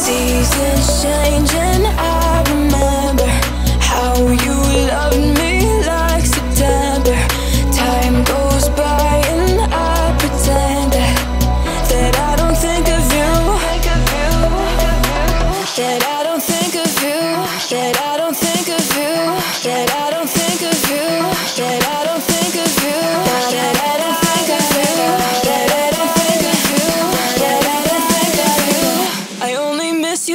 Seasons change and I remember how you loved me like September. Time goes by and I pretend that I don't think of you, that I don't think of you, that I don't think of you, that I